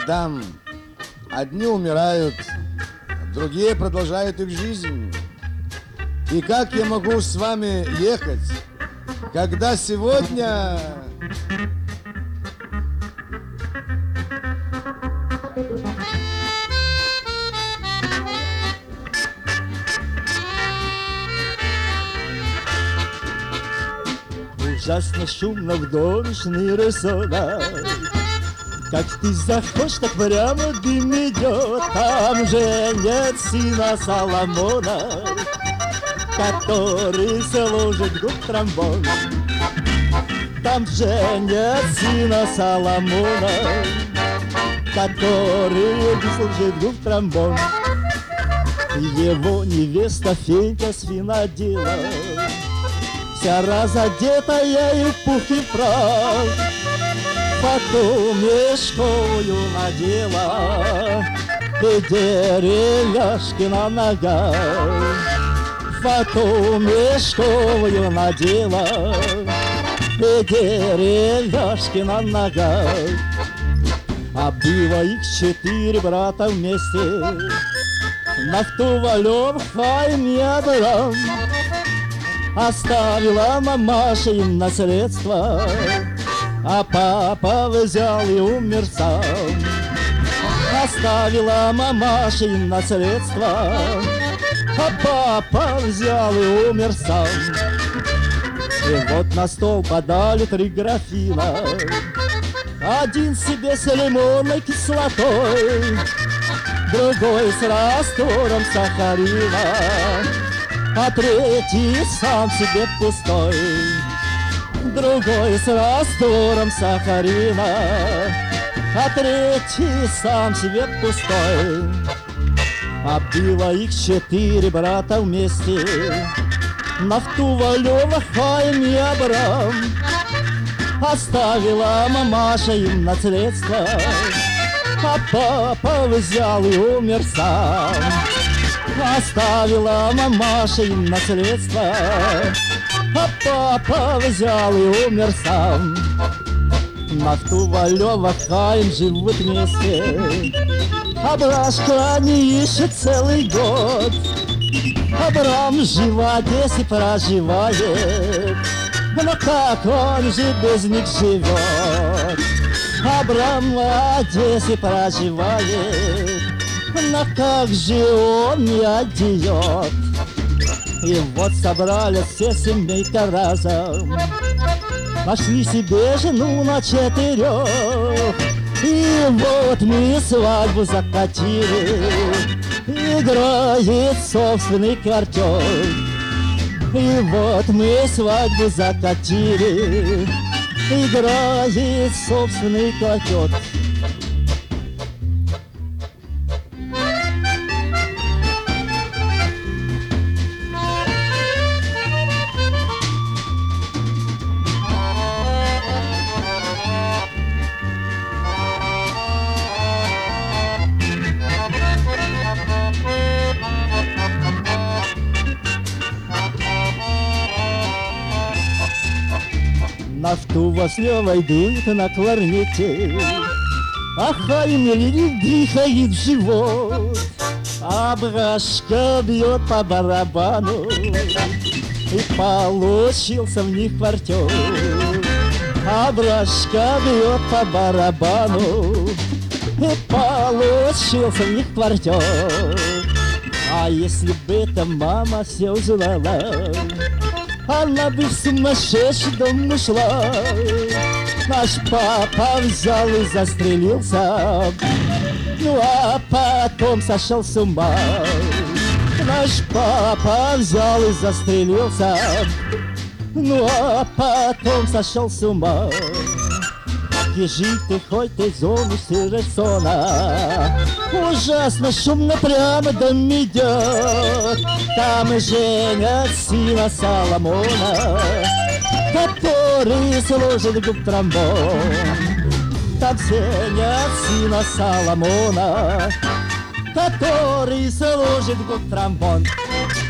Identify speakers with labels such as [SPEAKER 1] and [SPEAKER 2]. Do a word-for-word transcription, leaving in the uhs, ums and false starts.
[SPEAKER 1] мадам, одни умирают, другие продолжают их жизнь. И как я могу с вами ехать, когда сегодня...
[SPEAKER 2] Ужасно шумно в домишний рисунок. Как ты заходишь, так прямо дым идет. Там же нет сына Соломона, который сложит губ тромбон. Там же нет сына Соломона, который сложит губ тромбон. Его невеста Фенька с винодела, вся разодетая и в пух и в прах, потом мешковую надела и деревяшки на ногах. Потом мешковую надела и деревяшки на ногах. А было их четыре брата вместе, Нафтувалев, Хаим и Абрам. Оставила мамаша им наследство, а папа взял и умер сам. Оставила мамаша им наследство, а папа взял и умер сам. И вот на стол подали три графина, один себе с лимонной кислотой, другой с раствором сахарина, а третий сам себе пустой. Другой с раствором сахарина, а третий сам себе пустой. А было их четыре брата вместе, Нафтувалева, Хаим и Абрам. Оставила мамаша им наследство, а папа взял и умер сам. Оставила мамаша им наследство, а папа взял и умер сам. Нафтувалева, Хаим живут вместе, Абрашка не ищет целый год. Абрам в Одессе проживает, но как он же без них живет? Абрам в Одессе проживает, но как же он не отдает? И вот собрались все семейка разом, нашли себе жену на четырех. И вот мы свадьбу закатили, играет собственный картёж. И вот мы свадьбу закатили, играет собственный котёт. Нафтува с Левой дует на кларнете, а Хаим двигает в живот. Абрашка бьет по барабану, и получился в них квартет. Абрашка бьет по барабану, и получился в них квартет. А если бы эта мама все узнала, она бы в сумасшедший дом ушла. Наш папа взял и застрелился, ну а потом сошел с ума. Наш папа взял и застрелился, ну а потом сошел с ума. Ежи ты хоть ты зону Сиресона, ужасно шумно прямо дым идет. Там и женят сына Соломона, который сложит губ тромбон. Там женят сына Соломона, который сложит губ тромбон.